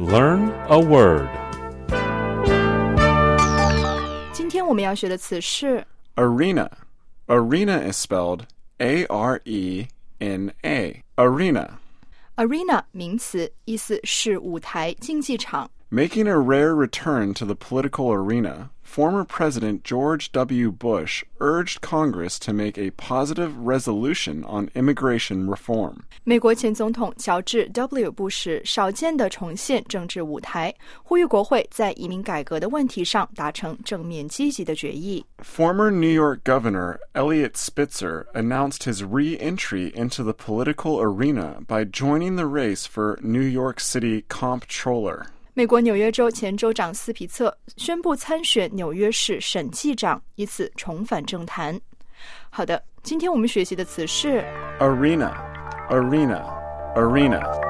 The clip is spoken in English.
Learn a word. 今天我们要学的词是 Arena. Arena is spelled A-R-E-N-A. Arena. Arena 名词，意思是舞台、竞技场。 Making a rare return to the political arena, former President George W. Bush urged Congress to make a positive resolution on immigration reform. 美国前总统乔治 W. 布什少见地重现政治舞台，呼吁国会在移民改革的问题上达成正面积极的决议。 Former New York Governor Eliot Spitzer announced his re-entry into the political arena by joining the race for New York City Comptroller. 美国纽约州前州长斯皮策宣布参选纽约市审计长，以此重返政坛。好的，今天我们学习的词是 Arena, arena, arena.